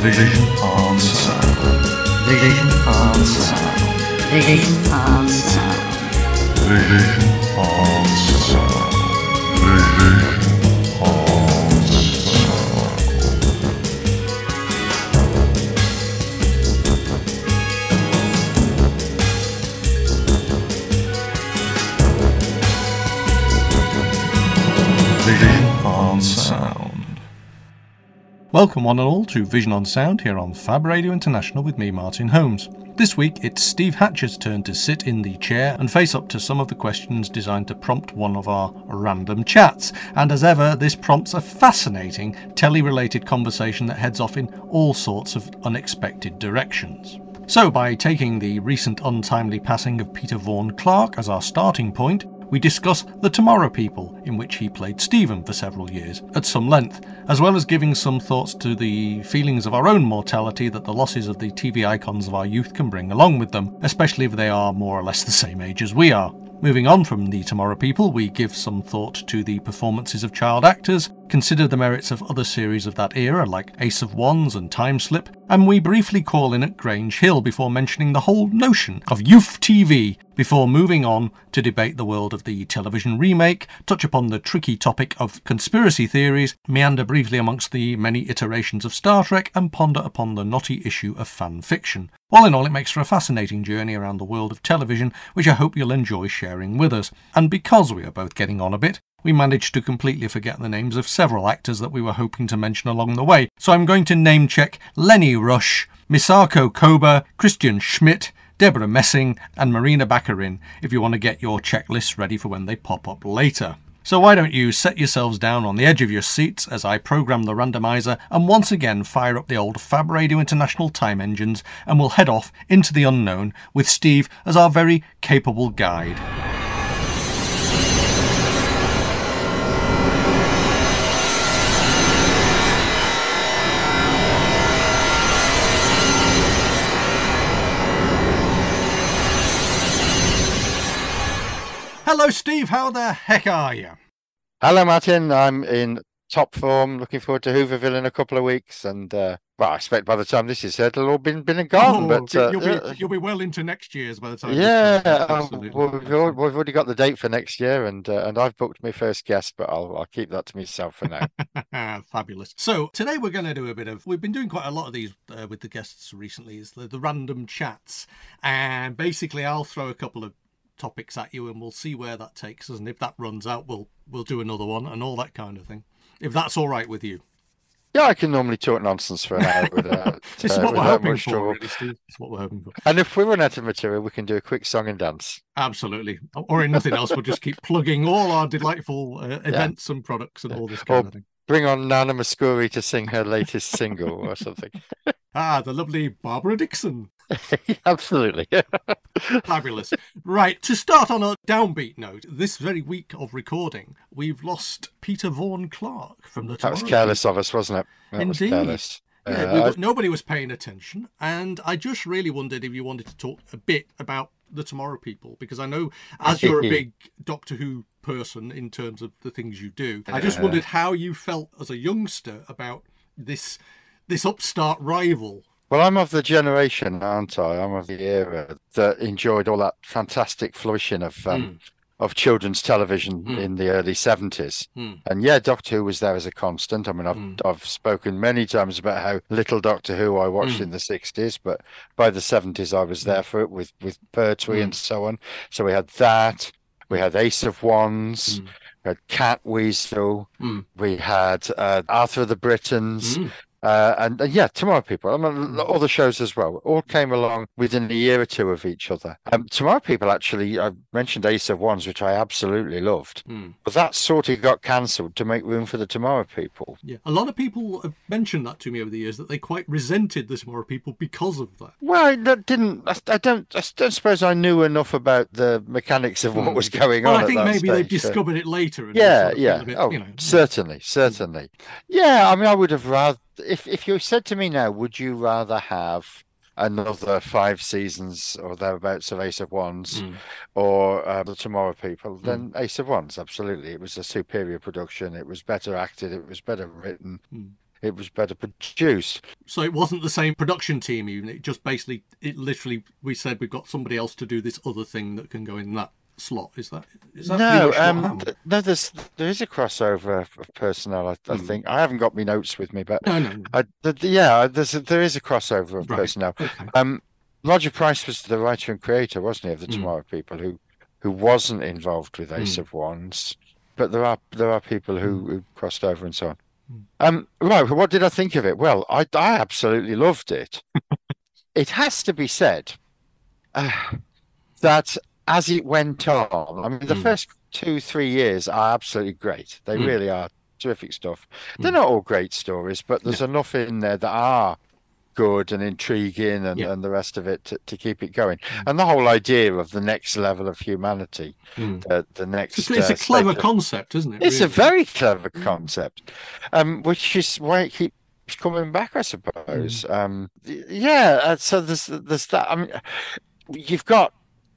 Vision on Sound. Vision on Sound. Vision on Sound. Vision on Sound. Vision on Sound. Vision on Sound. Welcome one and all to Vision on Sound here on Fab Radio International with me, Martin Holmes. This week it's Steve Hatcher's turn to sit in the chair and face up to some of the questions designed to prompt one of our random chats. And as ever, this prompts a fascinating telly-related conversation that heads off in all sorts of unexpected directions. So by taking the recent untimely passing of Peter Vaughan Clark as our starting point, we discuss The Tomorrow People, in which he played Stephen for several years, at some length, as well as giving some thoughts to the feelings of our own mortality that the losses of the TV icons of our youth can bring along with them, especially if they are more or less the same age as we are. Moving on from The Tomorrow People, we give some thought to the performances of child actors, consider the merits of other series of that era like Ace of Wands and Time Slip, and we briefly call in at Grange Hill before mentioning the whole notion of youth TV, before moving on to debate the world of the television remake, touch upon the tricky topic of conspiracy theories, meander briefly amongst the many iterations of Star Trek, and ponder upon the knotty issue of fan fiction. All in all, it makes for a fascinating journey around the world of television, which I hope you'll enjoy sharing with us. And because we are both getting on a bit, we managed to completely forget the names of several actors that we were hoping to mention along the way. So I'm going to name check Lenny Rush, Misako Koba, Christian Schmidt, Deborah Messing and Marina Baccarin if you want to get your checklists ready for when they pop up later. So why don't you set yourselves down on the edge of your seats as I program the randomizer and once again fire up the old Fab Radio International time engines, and we'll head off into the unknown with Steve as our very capable guide. Hello Steve, how the heck are you? Hello Martin, I'm in top form, looking forward to Hooverville in a couple of weeks, and well, I expect by the time this is heard it'll all been and gone, but you'll be well into next year's by the time. We've already got the date for next year, and I've booked my first guest, but I'll keep that to myself for now. Fabulous. So today we're going to do we've been doing quite a lot of these with the guests recently, is the random chats, and basically I'll throw a couple of topics at you and we'll see where that takes us, and if that runs out we'll do another one and all that kind of thing, if that's all right with you. Yeah, I can normally talk nonsense for an hour without this is what we're hoping for, really, Steve. It's what we're hoping for. And if we run out of material, we can do a quick song and dance. Absolutely. Or in nothing else, we'll just keep plugging all our delightful events and products and all this kind of thing. Bring on Nana Muscuri to sing her latest single or something. The lovely Barbara Dixon. Absolutely. Fabulous. Right, to start on a downbeat note, this very week of recording, we've lost Peter Vaughan Clark from the Tomorrow That was careless of us, wasn't it? That Indeed. Was careless. Nobody was paying attention, and I just really wondered if you wanted to talk a bit about the Tomorrow People, because I know as you're a big Doctor Who person in terms of the things you do, I just wondered how you felt as a youngster about this upstart rival. Well, I'm of the generation, aren't I? I'm of the era that enjoyed all that fantastic flourishing of children's television in the early 70s. And yeah, Doctor Who was there as a constant. I mean, I've spoken many times about how little Doctor Who I watched in the 60s, but by the 70s I was there for it with Pertwee and so on. So we had that. We had Ace of Wands. We had Catweasel. We had Arthur of the Britons. And yeah, Tomorrow People, I mean, all the shows as well, all came along within a year or two of each other. Tomorrow People, actually, I mentioned Ace of Wands, which I absolutely loved, but that sort of got cancelled to make room for the Tomorrow People. Yeah, a lot of people have mentioned that to me over the years, that they quite resented the Tomorrow People because of that. Well, I don't suppose I knew enough about the mechanics of what was going on. I think maybe stage, they've discovered it later. And Certainly. Yeah, I mean, I would have rather. If you said to me now, would you rather have another 5 seasons or thereabouts of Ace of Wands or The Tomorrow People, then Ace of Wands, absolutely. It was a superior production. It was better acted. It was better written. it was better produced. So it wasn't the same production team even. It just basically, literally, we said we've got somebody else to do this other thing that can go in that slot. Is that No, pretty much what happened? no. There is a crossover of personnel. I think I haven't got my notes with me, but No. there is a crossover of Right. personnel. Okay. Roger Price was the writer and creator, wasn't he, of the Tomorrow People, who wasn't involved with Ace of Wands, but there are people who crossed over and so on. Right. What did I think of it? Well, I absolutely loved it. It has to be said that as it went on, I mean, the first 2-3 years are absolutely great. They really are terrific stuff. They're not all great stories, but there's enough in there that are good and intriguing and the rest of it to keep it going. And the whole idea of the next level of humanity, the next... It's a clever concept, isn't it? It's really? a very clever concept, which is why it keeps coming back, I suppose. So there's that. I mean, you've got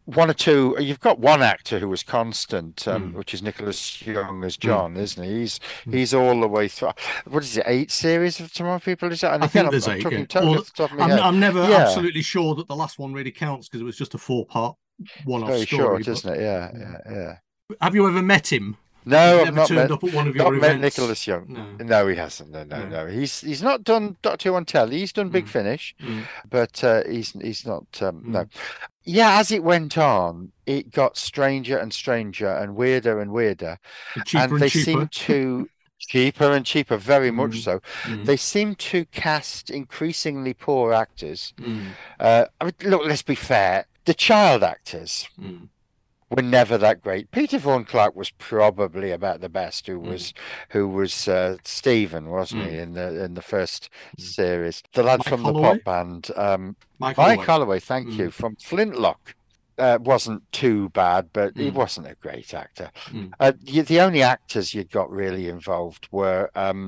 one actor who was constant, which is Nicholas Young as John, isn't he? He's all the way through. What is it? 8 series of Tomorrow People? Is that? And I again, think there's I'm 8. talking Yeah. totally off the top of my head. I'm never Yeah. absolutely sure that the last one really counts because it was just a 4-part one-off Very story. short, isn't it? Yeah. Have you ever met him? No, He's I've never not turned met, up at one of your not met events? Nicholas Young. No. No, he hasn't. No. He's not done Doctor Who on telly. He's done Big Finish, but he's not. No. Yeah, as it went on, it got stranger and stranger and weirder, Cheaper and they cheaper. seem to cheaper and cheaper, very much so. They seem to cast increasingly poor actors. I mean, look, let's be fair. The child actors were never that great. Peter Vaughan Clark was probably about the best. Who was Stephen, wasn't he, in the first series? The lad Mike from Holloway? the pop band, Mike Mike Holloway. Holloway. Thank you, from Flintlock. Wasn't too bad, but he wasn't a great actor. The only actors you got really involved were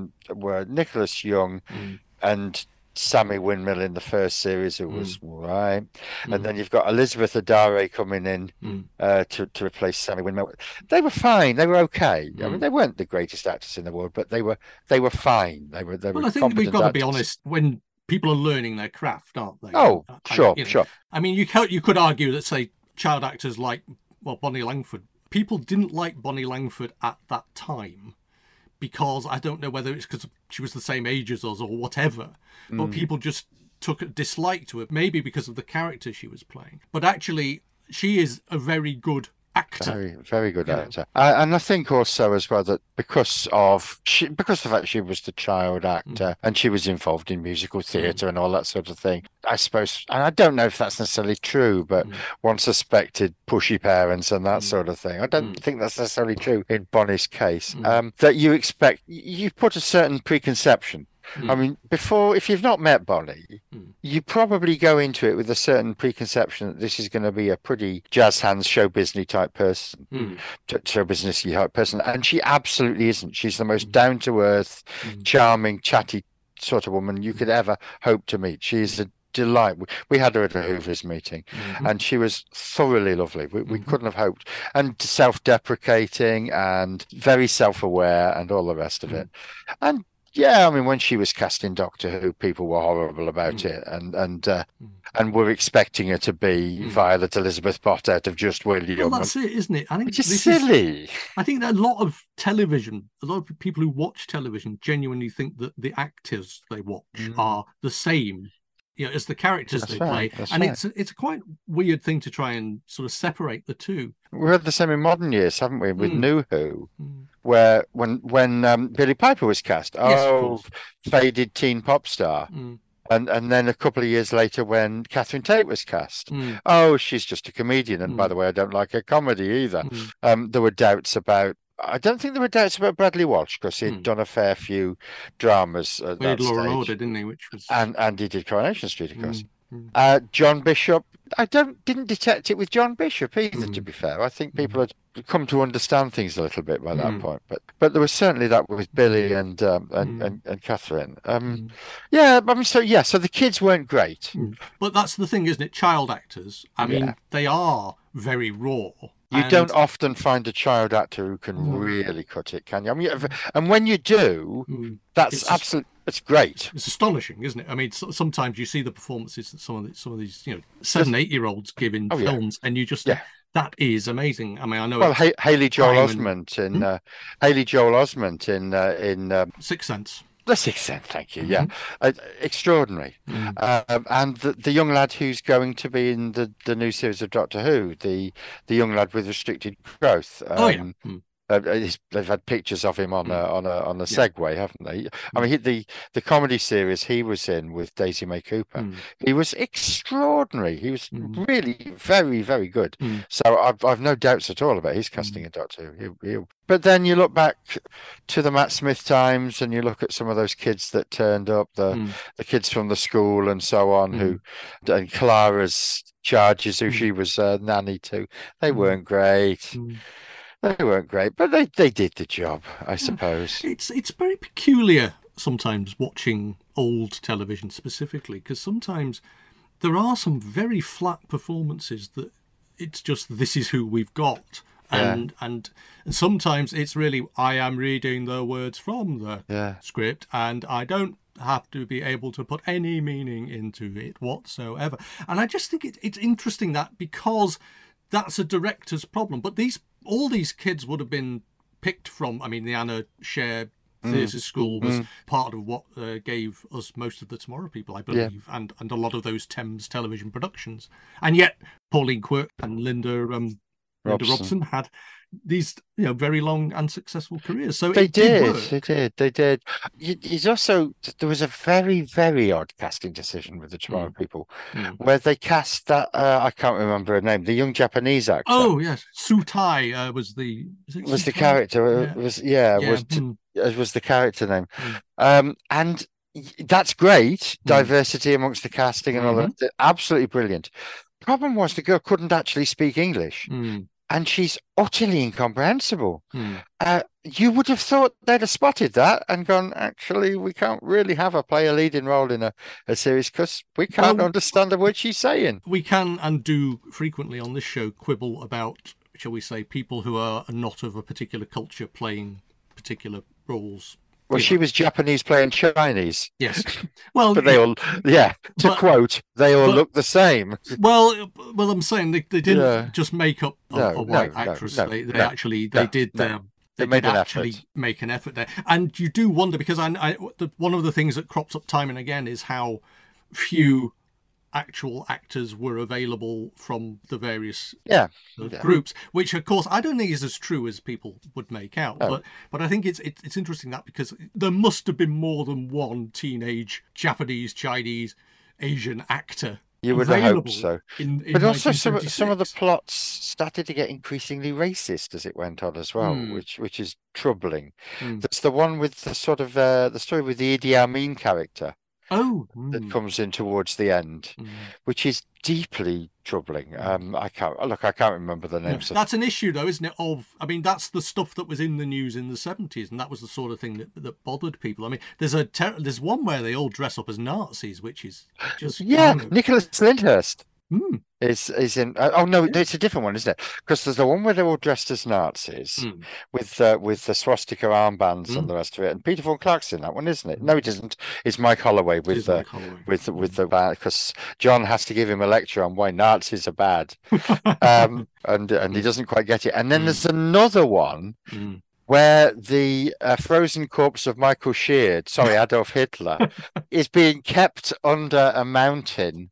Nicholas Young and Sammy Windmill in the first series, who was right, and then you've got Elizabeth Adare coming in to replace Sammy Windmill. They were fine. They were okay. I mean, they weren't the greatest actors in the world, but they were fine. They were. Well, I think competent we've got to be actors. honest. When people are learning their craft, aren't they? Oh, sure. I mean, you could argue that, say, child actors like Bonnie Langford. People didn't like Bonnie Langford at that time because I don't know whether it's because she was the same age as us or whatever, but people just took a dislike to her, maybe because of the character she was playing. But actually, she is a very good actor. Very, very good actor. And I think also as well that because of the fact she was the child actor and she was involved in musical theatre and all that sort of thing, I suppose, and I don't know if that's necessarily true, but one suspected pushy parents and that sort of thing. I don't think that's necessarily true in Bonnie's case. That you put a certain preconception. I mean, if you've not met Bonnie, you probably go into it with a certain preconception that this is going to be a pretty jazz hands, show businessy type person, and she absolutely isn't. She's the most down to earth, charming, chatty sort of woman you could ever hope to meet. She is a delight. We had her at a Hoovers meeting, and she was thoroughly lovely. We couldn't have hoped, and self-deprecating and very self-aware and all the rest of it. And yeah, I mean, when she was cast in Doctor Who, people were horrible about it, and were expecting her to be Violet Elizabeth Bott out of Just William. Well, that's it, isn't it? I think Which is this silly. I think that a lot of people who watch television genuinely think that the actors they watch are the same, as the characters they play, and it's a quite weird thing to try and sort of separate the two. We had the same in modern years, haven't we, with New Who, where when Billie Piper was cast, faded teen pop star. And then a couple of years later when Catherine Tate was cast, she's just a comedian. And by the way, I don't like her comedy either. There were doubts about, I don't think there were doubts about Bradley Walsh because he'd done a fair few dramas at that Law and stage. Order, didn't he? Which was And he did Coronation Street, of course. John Bishop, I didn't detect it with John Bishop either, to be fair. I think people had come to understand things a little bit by that point. But there was certainly that with Billy and Catherine. So the kids weren't great. But that's the thing, isn't it? Child actors, I mean, they are very raw. You don't often find a child actor who can really cut it, can you? I mean, and when you do, that's absolutely, it's great. It's astonishing, isn't it? I mean, sometimes you see the performances that some of these 7, 8-year-olds give in films, and you just that is amazing. I mean, I know. Well, Haley Joel Osment in Haley Joel Osment in Sixth Sense. The Sixth Sense, thank you. Yeah, extraordinary. And the young lad who's going to be in the new series of Doctor Who, the young lad with restricted growth. They've had pictures of him on a Segway, haven't they? I mean, the comedy series he was in with Daisy May Cooper, he was extraordinary. He was really very, very good. So I've no doubts at all about his casting in Doctor Who. But then you look back to the Matt Smith times, and you look at some of those kids that turned up, the kids from the school and so on, and Clara's charges, who she was nanny to. They weren't great. They weren't great, but they did the job, I suppose. It's very peculiar sometimes watching old television specifically, because sometimes there are some very flat performances that it's just, this is who we've got. And sometimes it's really, I am reading the words from the script, and I don't have to be able to put any meaning into it whatsoever. And I just think it's interesting that, because that's a director's problem. But all these kids would have been picked from, I mean, the Anna Scher Theatre School was part of what gave us most of the Tomorrow People, I believe, and a lot of those Thames television productions. And yet Pauline Quirk and Linda Robson had these very long and successful careers. So they did. He's also, there was a very, very odd casting decision with the Tomorrow People, where they cast that I can't remember her name, the young Japanese actor. Oh yes, Su Tai was the character. Was the character name. And that's great, diversity amongst the casting and all that. Absolutely brilliant. Problem was, the girl couldn't actually speak English. And she's utterly incomprehensible. You would have thought they'd have spotted that and gone, actually, we can't really have her play a leading role in a series because we can't understand the word she's saying. We can, and do frequently on this show, quibble about, shall we say, people who are not of a particular culture playing particular roles. Well, she was Japanese playing Chinese. Yes. Well, but they all, quote, they all look the same. Well, I'm saying they didn't just make up a white actress. They made an effort. Make an effort there. And you do wonder, because one of the things that crops up time and again is how few actual actors were available from the various groups, which of course I don't think is as true as people would make out. But I think it's interesting that, because there must have been more than one teenage Japanese, Chinese, Asian actor. You would have hoped so. But also some of the plots started to get increasingly racist as it went on as well, which is troubling. That's the one with the sort of the story with the Idi Amin character. That comes in towards the end, which is deeply troubling. I can't remember the names. That's an issue, though, isn't it? That's the stuff that was in the news in the 70s, and that was the sort of thing that bothered people. I mean, there's one where they all dress up as Nazis, which is just Nicholas Lyndhurst. Is in no, it's a different one, isn't it? Because there's the one where they're all dressed as Nazis with the swastika armbands and the rest of it. And Peter Vaughan Clark's in that one, isn't it? No, it isn't. It's Mike Holloway with the band, because John has to give him a lecture on why Nazis are bad, and he doesn't quite get it. And then there's another one. Where the frozen corpse of Michael Sheard, Adolf Hitler, is being kept under a mountain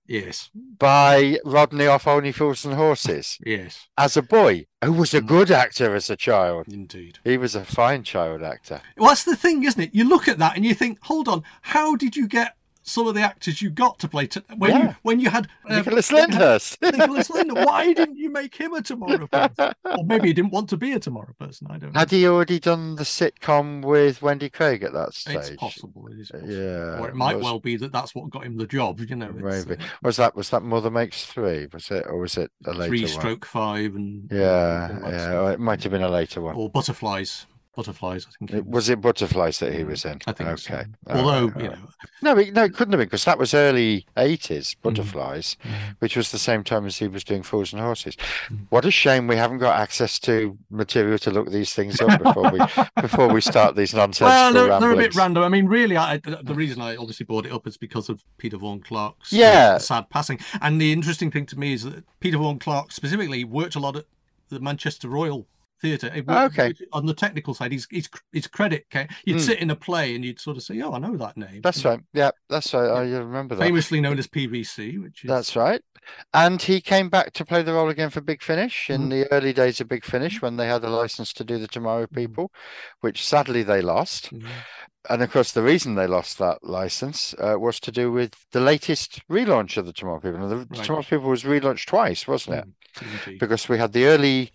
by Rodney off Only Fools and Horses as a boy, who was a good actor as a child. Indeed. He was a fine child actor. Well, that's the thing, isn't it? You look at that and you think, hold on, how did you get some of the actors you got to play when you had Nicholas Lyndhurst. Why didn't you make him a Tomorrow person? Or maybe he didn't want to be a Tomorrow person. I don't know. Had he already done the sitcom with Wendy Craig at that stage? It's possible. It is possible. Yeah. Or it might well be that's what got him the job. Maybe was that Mother Makes Three? Was it, or was it a later 3/5 and it might have been a later one. Or Butterflies. Butterflies, I think. Was it Butterflies that he was in? I think so. Okay. Although, All right. you know, No, it couldn't have been, because that was early 80s, Butterflies, which was the same time as he was doing Fools and Horses. What a shame we haven't got access to material to look these things up before we start these nonsensical well, ramblings. they're a bit random. I mean, really, the reason I obviously brought it up is because of Peter Vaughan Clark's sad passing. And the interesting thing to me is that Peter Vaughan Clark specifically worked a lot at the Manchester Royal Theatre. Okay. On the technical side, his credit. You'd sit in a play and you'd sort of say, "Oh, I know that name." That's right. Yeah, that's right. I remember that. Famously known as PVC, which is... That's right. And he came back to play the role again for Big Finish in the early days of Big Finish, when they had a license to do the Tomorrow People, which sadly they lost. And of course, the reason they lost that license was to do with the latest relaunch of the Tomorrow People. And the Tomorrow People was relaunched twice, wasn't it? Indeed. Because we had the early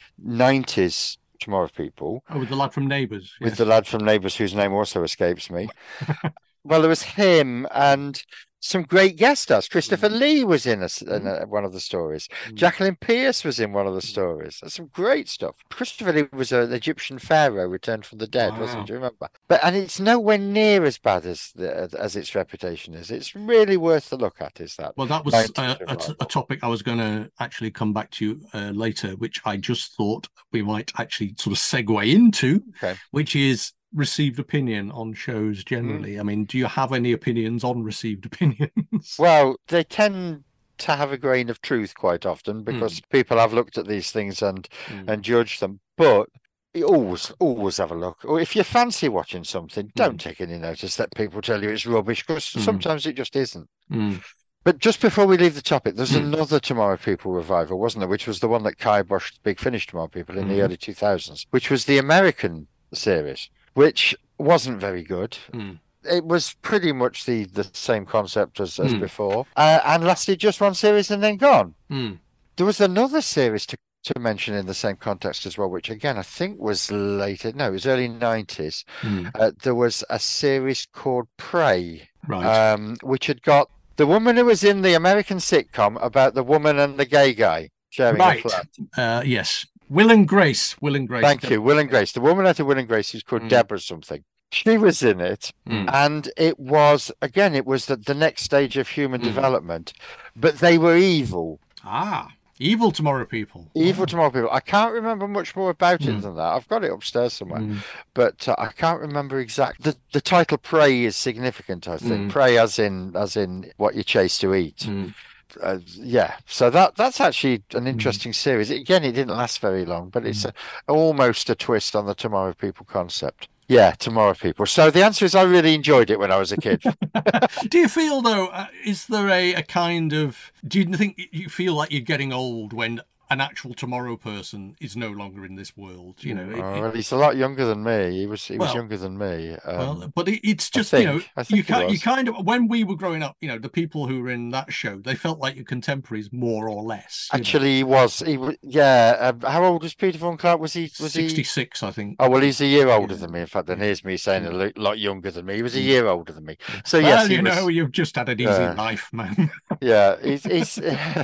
90s Tomorrow People. Oh, with the lad from Neighbours. With the lad from Neighbours, whose name also escapes me. Well, there was him and some great guest stars. Christopher Lee was in one of the stories. Jacqueline Pierce was in one of the stories. That's some great stuff. Christopher Lee was an Egyptian pharaoh returned from the dead, wasn't he? Do you remember? And it's nowhere near as bad as its reputation is. It's really worth the look at, is that? Well, that was a topic I was going to actually come back to later, which I just thought we might actually sort of segue into, which is received opinion on shows generally. I mean, do you have any opinions on received opinions? Well, they tend to have a grain of truth quite often, because people have looked at these things and judged them. But you always have a look. Or if you fancy watching something, don't take any notice that people tell you it's rubbish, because sometimes it just isn't. But just before we leave the topic, there's another Tomorrow People revival, wasn't there? Which was the one that kiboshed Big Finish Tomorrow People in the early 2000s, which was the American series, which wasn't very good. It was pretty much the same concept as before, and lasted just one series and then gone. There was another series to mention in the same context as well, which again I think was later. No, it was early 90s. There was a series called Prey, which had got the woman who was in the American sitcom about the woman and the gay guy sharing a flat. Yes. Will and Grace. Thank you, Will and Grace. The woman out of Will and Grace, who's called Deborah something. She was in it, and it was the next stage of human development, but they were evil. Evil Tomorrow People. Tomorrow People. I can't remember much more about it than that. I've got it upstairs somewhere, but I can't remember exactly. The title Prey is significant, I think. Prey as in what you chase to eat. So that's actually an interesting series. Again, it didn't last very long, but it's almost a twist on the Tomorrow People concept. Tomorrow People. So the answer is I really enjoyed it when I was a kid. Do you feel, though, is there a kind of... Do you think you feel like you're getting old when an actual Tomorrow person is no longer in this world? You know, well, he's a lot younger than me. He was younger than me. But it's just, you kind of, when we were growing up, you know, the people who were in that show, they felt like your contemporaries more or less. Actually, he was. How old was Peter Vaughan Clark? Was he 66, I think. Oh, well, he's a year older than me. In fact, and here's me saying a lot younger than me. He was a year older than me. So yes, you've just had an easy life, man. He's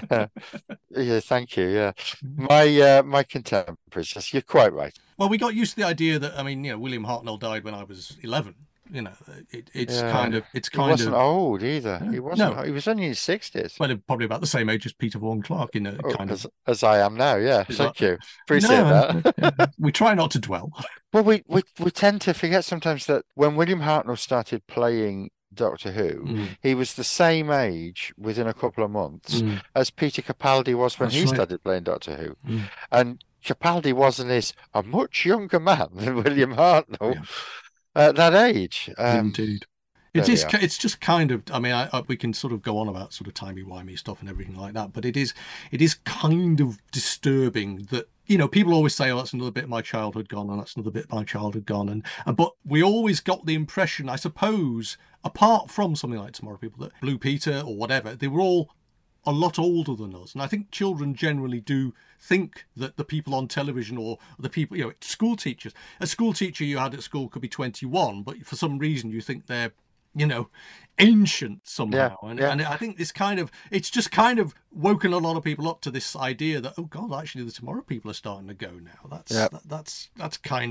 thank you. Yeah. My contemporaries. Yes, you're quite right. Well, we got used to the idea that, I mean, William Hartnell died when I was 11. You know, it's kind of. He wasn't old either. He wasn't. No. He was only in his 60s. Well, probably about the same age as Peter Vaughan Clark. As I am now. Yeah. Thank you. Appreciate that. We try not to dwell. Well, we tend to forget sometimes that when William Hartnell started playing Doctor Who, he was the same age within a couple of months as Peter Capaldi was when he started playing Doctor Who. And Capaldi is a much younger man than William Hartnell at that age. Indeed. It's just kind of, I mean, we can sort of go on about sort of timey-wimey stuff and everything like that, but it is kind of disturbing that, you know, people always say, oh, that's another bit of my childhood gone, and that's another bit of my childhood gone. But we always got the impression, I suppose, apart from something like Tomorrow People, that Blue Peter or whatever, they were all a lot older than us. And I think children generally do think that the people on television or the people, you know, school teachers, a school teacher you had at school could be 21, but for some reason you think they're, you know, ancient somehow. And I think it's just kind of woken a lot of people up to this idea that, oh God, actually the Tomorrow People are starting to go now. That's kind of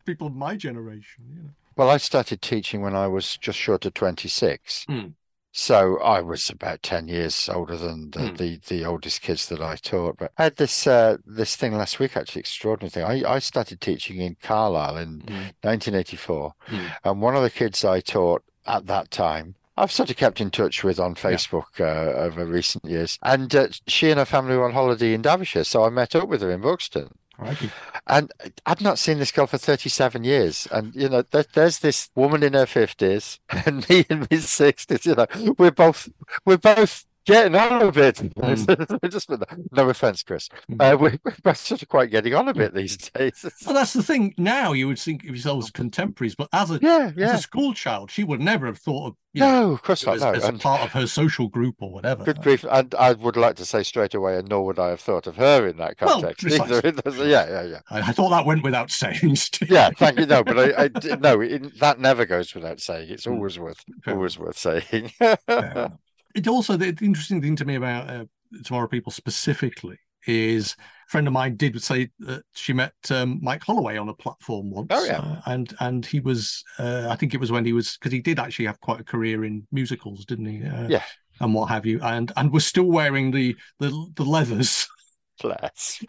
people of my generation. You know. Well, I started teaching when I was just short of 26. Mm. So I was about 10 years older than the oldest kids that I taught. But I had this thing last week, actually, extraordinary thing. I started teaching in Carlisle in 1984. And one of the kids I taught at that time, I've sort of kept in touch with on Facebook over recent years. And she and her family were on holiday in Derbyshire. So I met up with her in Buxton. Crikey. And I've not seen this girl for 37 years. And, you know, there's this woman in her 50s and me in my 60s, you know, we're both getting on a bit. Just no offense, Chris. We're both sort of quite getting on a bit these days. Well, that's the thing. Now you would think of yourselves as contemporaries, but as a school child, she would never have thought of of course not. As a part of her social group or whatever. Good grief. And I would like to say straight away, and nor would I have thought of her in that context. Well, yeah. I thought that went without saying, Steve. Yeah, thank you. No, but that never goes without saying. It's always worth saying. It also, the interesting thing to me about Tomorrow People specifically is a friend of mine did say that she met Mike Holloway on a platform once. Oh, yeah. And he was, I think it was when he was, because he did actually have quite a career in musicals, didn't he? Yeah. And what have you. And was still wearing the leathers. Bless.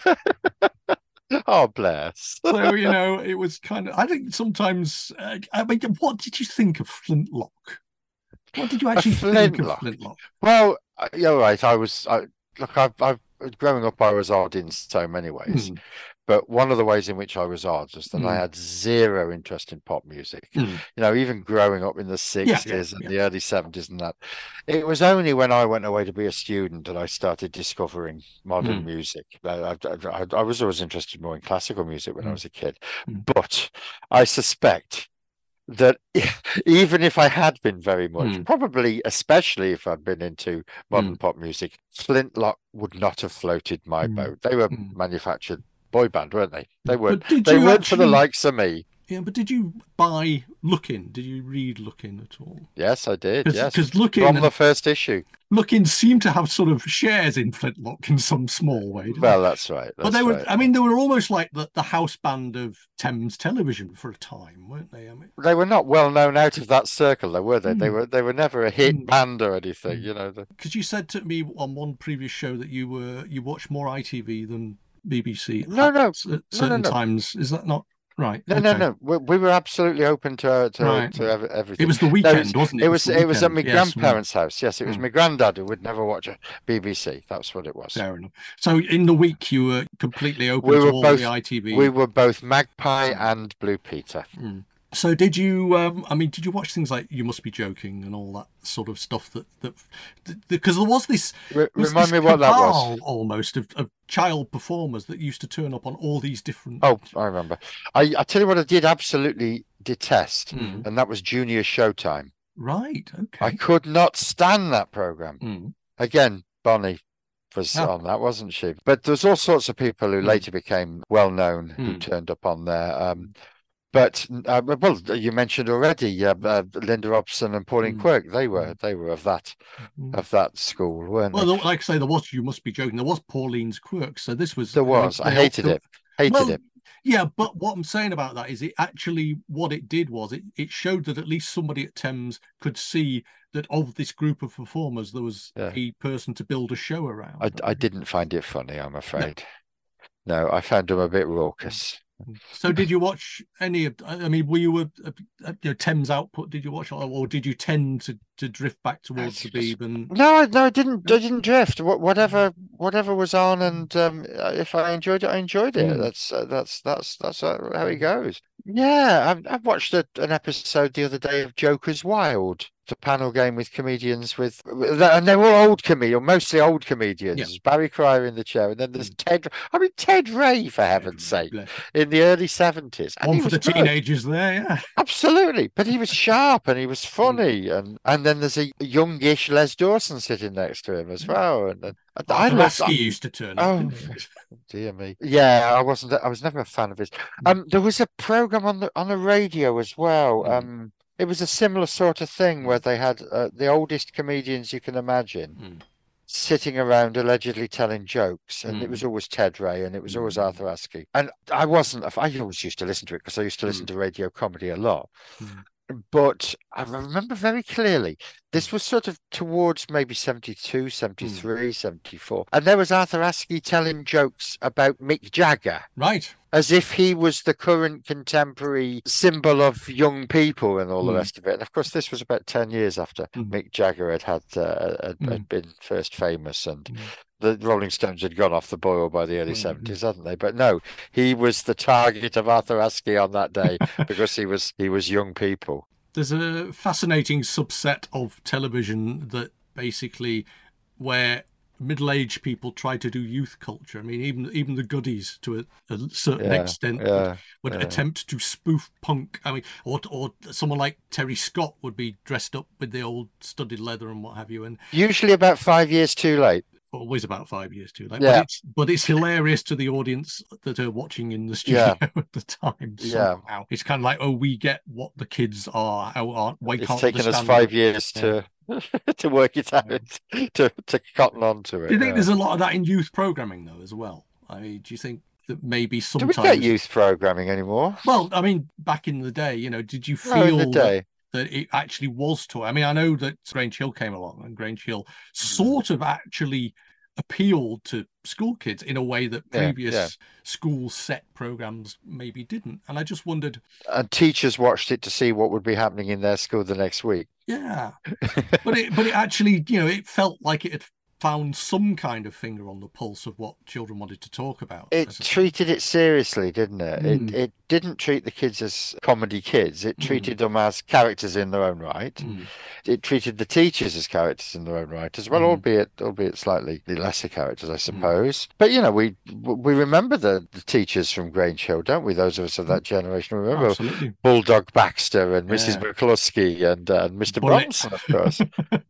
Oh, bless. So, you know, it was kind of, I think sometimes, I mean, what did you think of Flintlock? What did you actually think of Flintlock? Well, you're right. I've growing up, I was odd in so many ways. But one of the ways in which I was odd was that I had zero interest in pop music. You know, even growing up in the 60s and the early 70s and that. It was only when I went away to be a student that I started discovering modern music. I was always interested more in classical music when I was a kid. But I suspect that even if I had been very much, probably especially if I'd been into modern pop music, Flintlock would not have floated my boat. They were manufactured boy band, weren't they? They weren't. They weren't for the likes of me. Yeah, but did you buy Look-In? Did you read Look-In at all? Yes, I did. Yes, because Look-In from the first issue. Look-In seemed to have sort of shares in Flintlock in some small way. Well, that's right. But they were. I mean, they were almost like the house band of Thames Television for a time, weren't they? I mean, they were not well known out of that circle, though, were they? They were never a hit band or anything, you know. Because you said to me on one previous show that you watch more ITV than BBC. No. At certain times. Is that not? Right. No. We were absolutely open to everything. It was the weekend, wasn't it? It was at my grandparents' house. Yes, it was my granddad who would never watch a BBC. That's what it was. Fair enough. So in the week, you were completely open to all the ITV. We were both Magpie and Blue Peter. So did you? I mean, did you watch things like You Must Be Joking and all that sort of stuff? Because there was this. Remind me what that was. Almost of child performers that used to turn up on all these different. Oh, I remember. I tell you what, I did absolutely detest, and that was Junior Showtime. Right. Okay. I could not stand that program. Again, Bonnie was on that, wasn't she? But there's all sorts of people who later became well known who turned up on there. But well, you mentioned already Linda Robson and Pauline Quirk. They were of that school, weren't they? Well, like I say, there was You Must Be Joking. There was Pauline's Quirk. So this was. There was. I hated it. It. Yeah, but what I'm saying about that is, it actually what it did was it showed that at least somebody at Thames could see that of this group of performers there was a person to build a show around. I didn't find it funny, I'm afraid. No, I found them a bit raucous. So did you watch any of, I mean, were you Thames Output, did you watch, or did you tend to drift back towards the Beeb? And no, I didn't drift. Whatever was on, and if I enjoyed it, I enjoyed it. That's how it goes. Yeah, I've watched an episode the other day of Joker's Wild, the panel game with comedians and they were mostly old comedians. Barry Cryer in the chair, and then there's Ted Ray, for heaven's sake, in the early 70s. One for the teenagers there, yeah. Absolutely. But he was sharp and he was funny, and then there's a youngish Les Dawson sitting next to him as well. And Lasky used to turn up. Oh, dear me. Yeah, I was never a fan of his. There was a program on the radio as well. It was a similar sort of thing where they had the oldest comedians you can imagine. sitting around allegedly telling jokes, and it was always Ted Ray and it was always Arthur Askey. And I always used to listen to it because I used to listen to radio comedy a lot. But I remember very clearly, this was sort of towards maybe 72, 73, 74. And there was Arthur Askey telling jokes about Mick Jagger. Right. As if he was the current contemporary symbol of young people and all the rest of it. And of course, this was about 10 years after Mick Jagger had been first famous, and the Rolling Stones had gone off the boil by the early 70s, hadn't they? But no, he was the target of Arthur Askey on that day because he was young people. There's a fascinating subset of television that basically where middle-aged people try to do youth culture. I mean, even the goodies to a certain extent would attempt to spoof punk. I mean, or someone like Terry Scott would be dressed up with the old studded leather and what have you. And usually about 5 years too late. Always about 5 years too late. Yeah. But it's hilarious to the audience that are watching in the studio at the time. Somehow. It's kind of like, oh, we get what the kids are. It's taken us 5 years to work it out, to cotton on to it. Do you think there's a lot of that in youth programming though as well? I mean, do you think that maybe sometimes... Do we get youth programming anymore? Well, I mean, back in the day, did you feel that it actually was to... I mean, I know that Grange Hill came along, and Grange Hill sort of actually appealed to school kids in a way that previous school set programs maybe didn't. And I just wondered... And teachers watched it to see what would be happening in their school the next week. Yeah. but it actually, it felt like it had found some kind of finger on the pulse of what children wanted to talk about. It treated it seriously, didn't it? It didn't treat the kids as comedy kids. It treated them as characters in their own right. It treated the teachers as characters in their own right as well, albeit slightly lesser characters, I suppose. But we remember the teachers from Grange Hill, don't we? Those of us of that generation remember Absolutely. Bulldog Baxter and Mrs. McCluskey and Mr. Bronson, of course.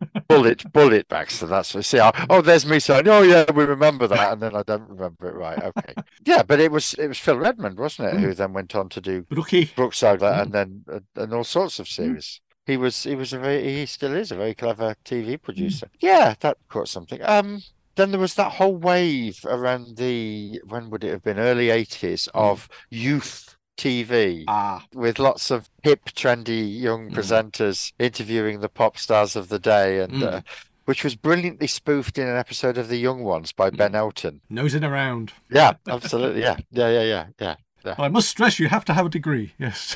Bullet Baxter. That's what. See, there's me saying, oh yeah, we remember that, and then I don't remember it right. Okay, yeah, but it was Phil Redmond, wasn't it, who then went on to do Brookside and then and all sorts of series. He still is a very clever TV producer. Yeah, that caught something. Then there was that whole wave around when would it have been, early 80s of youth TV with lots of hip, trendy young presenters interviewing the pop stars of the day, and which was brilliantly spoofed in an episode of The Young Ones by Ben Elton. Nosing around. Yeah, absolutely. Yeah. Well, I must stress, you have to have a degree. Yes.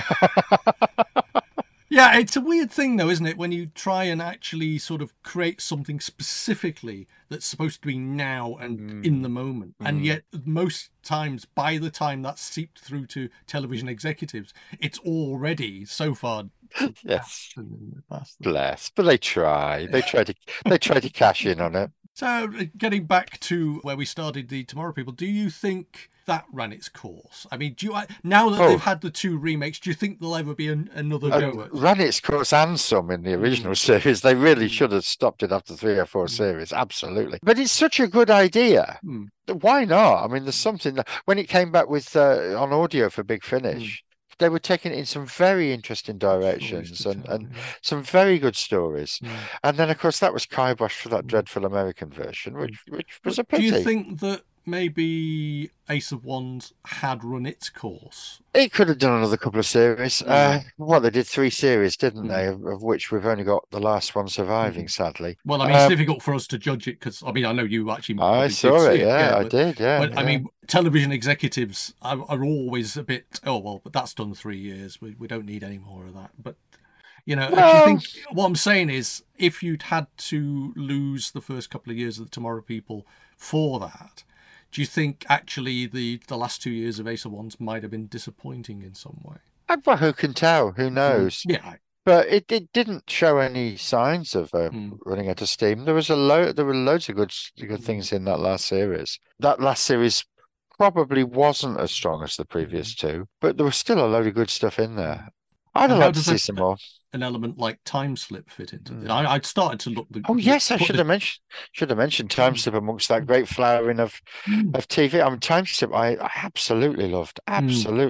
Yeah, it's a weird thing, though, isn't it? When you try and actually sort of create something specifically that's supposed to be now and in the moment. And yet, most times, by the time that's seeped through to television executives, it's already so far... Yes. Bless. But they try. They try to cash in on it. So, getting back to where we started the Tomorrow People, do you think that ran its course? I mean, now that they've had the 2 remakes, do you think there'll ever be another go at it? Ran its course and some in the original series. They really should have stopped it after 3 or 4 series. Absolutely. But it's such a good idea. Why not? I mean, there's something that, when it came back with on audio for Big Finish, they were taking it in some very interesting directions and some very good stories. And then, of course, that was kiboshed for that dreadful American version, which was a pity. Do you think that maybe Ace of Wands had run its course? It could have done another couple of series. They did 3 series, didn't they? Of which we've only got the last one surviving, sadly. Well, I mean, it's difficult for us to judge it because, I mean, I know you actually... I saw it, I did. But, I mean, television executives are always a bit, but that's done 3 years. We don't need any more of that. But, if you think... What I'm saying is, if you'd had to lose the first couple of years of the Tomorrow People for that... Do you think actually the last 2 years of Ace of Wands might have been disappointing in some way? Well, who can tell? Who knows? Yeah. But it didn't show any signs of running out of steam. There were loads of good things in that last series. That last series probably wasn't as strong as the previous 2, but there was still a load of good stuff in there. I'd like to see some more. An element like Time Slip fit into it. I'd started to look. I should have mentioned Time Slip amongst that great flowering of TV. I mean, Time Slip, I absolutely loved. Absolutely.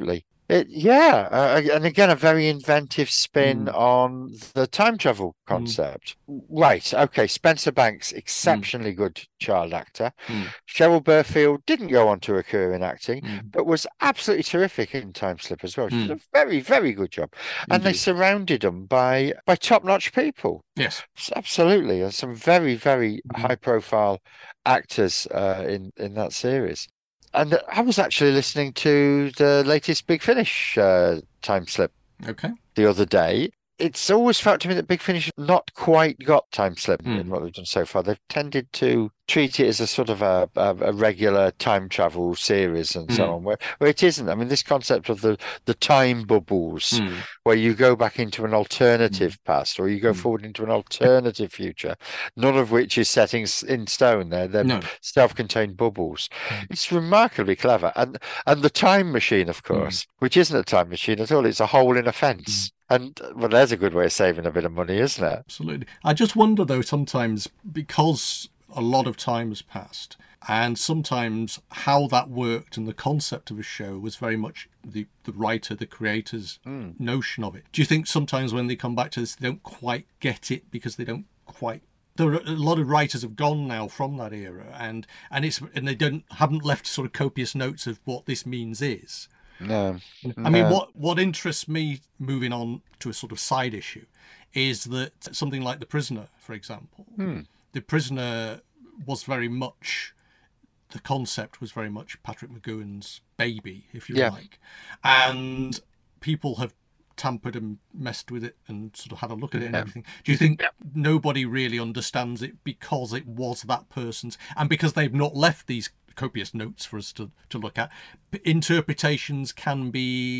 And again, a very inventive spin on the time travel concept. Right, okay, Spencer Banks, exceptionally good child actor. Cheryl Burfield didn't go on to a career in acting, but was absolutely terrific in Time Slip as well. She did a very, very good job. And they surrounded them by top-notch people. Yes. Absolutely. And some very, very high-profile actors in that series. And I was actually listening to the latest Big Finish time slip the other day. It's always felt to me that Big Finish has not quite got time slip in what they've done so far. They've tended to treat it as a sort of a regular time travel series and so on, where it isn't. I mean, this concept of the time bubbles, where you go back into an alternative past or you go forward into an alternative future, none of which is setting in stone. They're self-contained bubbles. It's remarkably clever. And the time machine, of course, which isn't a time machine at all. It's a hole in a fence. And well, there's a good way of saving a bit of money, isn't it? Absolutely. I just wonder, though, sometimes, because a lot of time has passed, and sometimes how that worked and the concept of a show was very much the writer, the creator's notion of it. Do you think sometimes when they come back to this, they don't quite get it because they don't quite... There are a lot of writers have gone now from that era, and they haven't left sort of copious notes of what this means is. No. I mean, what interests me, moving on to a sort of side issue, is that something like The Prisoner, for example, The Prisoner was very much, the concept was very much Patrick McGowan's baby, if you like. And people have tampered and messed with it and sort of had a look at it and everything. Do you think nobody really understands it because it was that person's, and because they've not left these copious notes for us to look at, interpretations can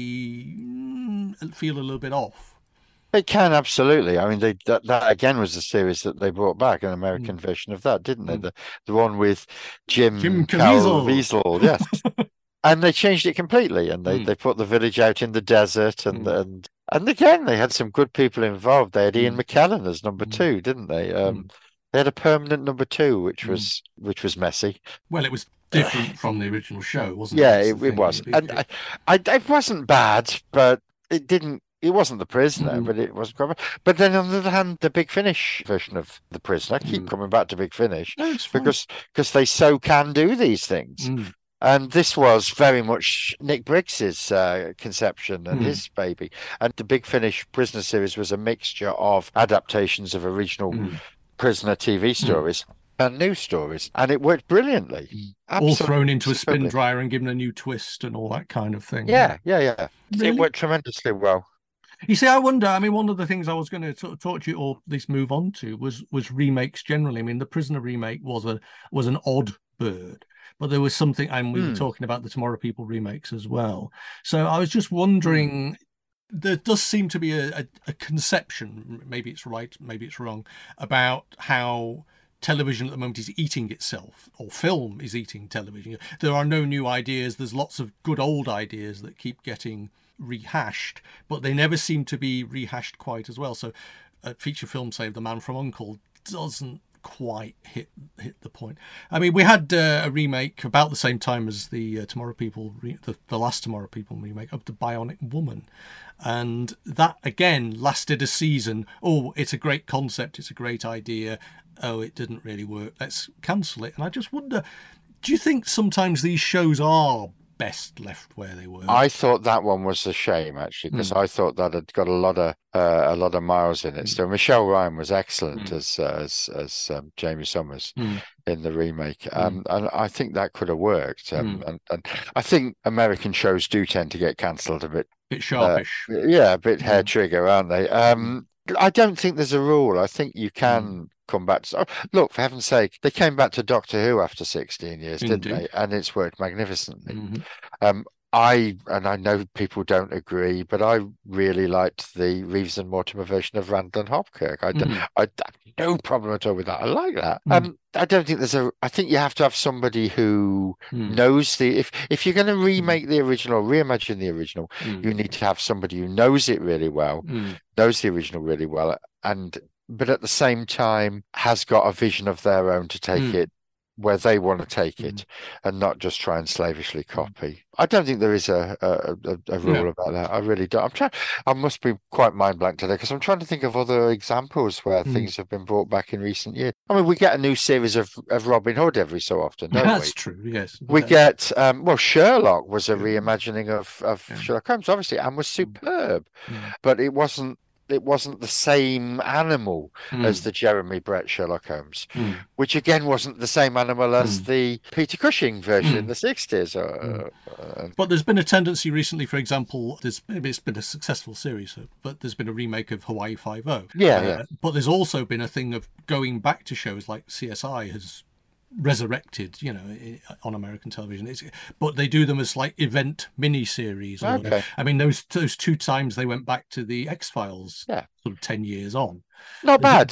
feel a little bit off? It can, absolutely. I mean, that again was the series that they brought back, an American version of that, didn't they? The one with Jim Caviezel, yes. And they changed it completely, and they put the village out in the desert, and again they had some good people involved. They had Ian McKellen as number 2, didn't they? They had a permanent number 2, which was messy. Well, it was different from the original show, wasn't it? Yeah, it was, and it wasn't bad, but it didn't. It wasn't The Prisoner, but it was. But then on the other hand, the Big Finish version of The Prisoner, I keep coming back to Big Finish because they so can do these things. And this was very much Nick Briggs's conception and his baby. And the Big Finish Prisoner series was a mixture of adaptations of original Prisoner TV stories and new stories, and it worked brilliantly. All thrown into a spin dryer and given a new twist and all that kind of thing. Yeah. Really? It worked tremendously well. You see, I wonder, I mean, one of the things I was going to talk to you, or at least move on to, was remakes generally. I mean, the Prisoner remake was an odd bird, but there was something, and we were talking about the Tomorrow People remakes as well. So I was just wondering, there does seem to be a conception, maybe it's right, maybe it's wrong, about how television at the moment is eating itself, or film is eating television. There are no new ideas. There's lots of good old ideas that keep getting rehashed, but they never seem to be rehashed quite as well. So a feature film, say, The Man from U.N.C.L.E. doesn't quite hit the point. I mean, we had a remake about the same time as the Tomorrow People, the last Tomorrow People remake of The Bionic Woman, and that again lasted a season. Oh, it's a great concept, it's a great idea. Oh, it didn't really work, let's cancel it. And I just wonder, do you think sometimes these shows are best left where they were? I thought that one was a shame, actually, because I thought that had got a lot of miles in it. So Michelle Ryan was excellent as Jamie Summers in the remake, and I think that could have worked. And I think American shows do tend to get cancelled a bit sharpish, a bit hair trigger, aren't they? I don't think there's a rule. I think you can come back to... look, for heaven's sake, they came back to Doctor Who after 16 years, didn't they? And it's worked magnificently. I know people don't agree, but I really liked the Reeves and Mortimer version of Randall and Hopkirk. I have no problem at all with that. I like that. I don't think I think you have to have somebody who knows if you're going to remake the original, reimagine the original, you need to have somebody who knows it really well, knows the original really well, but at the same time has got a vision of their own to take it where they want to take it and not just try and slavishly copy. I don't think there is a rule about that. I really don't. I must be quite mind blank today because I'm trying to think of other examples where things have been brought back in recent years. I mean, we get a new series of Robin Hood every so often, don't we? That's true, yes. We get, Sherlock was a reimagining of Sherlock Holmes, obviously, and was superb, but it wasn't the same animal as the Jeremy Brett Sherlock Holmes, which again wasn't the same animal as the Peter Cushing version in the 60s. But there's been a tendency recently, for example, maybe it's been a successful series, but there's been a remake of Hawaii Five-O. But there's also been a thing of going back to shows like CSI has resurrected, on American television. But they do them as like event mini-series. Okay. I mean, those 2 times they went back to the X-Files, sort of 10 years on. Not bad.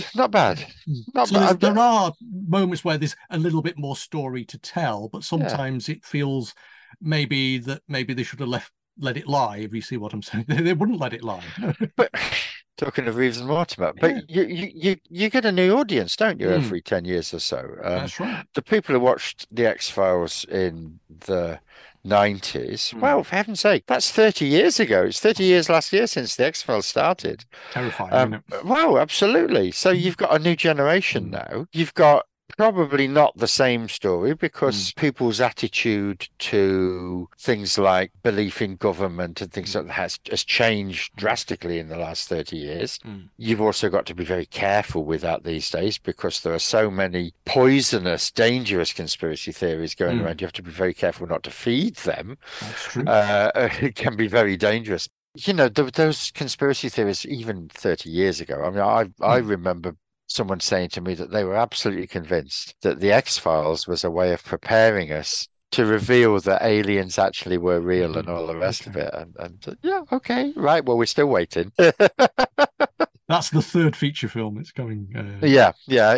There are moments where there's a little bit more story to tell, but sometimes it feels maybe they should have let it lie, if you see what I'm saying. They wouldn't let it lie. But talking of Reeves and Mortimer, but you get a new audience, don't you, every 10 years or so? That's right. The people who watched the X-Files in the 90s, well, for heaven's sake, that's 30 years ago. It's 30 years last year since the X-Files started. Terrifying, isn't it? Wow, absolutely. So you've got a new generation now. You've got probably not the same story because people's attitude to things like belief in government and things like that has changed drastically in the last 30 years. You've also got to be very careful with that these days because there are so many poisonous, dangerous conspiracy theories going around. You have to be very careful not to feed them. That's true. It can be very dangerous. Those conspiracy theories, even 30 years ago, I mean, I remember someone saying to me that they were absolutely convinced that the X-Files was a way of preparing us to reveal that aliens actually were real and all the rest of it. And okay, right. Well, we're still waiting. That's the 3rd feature film. It's going. Yeah.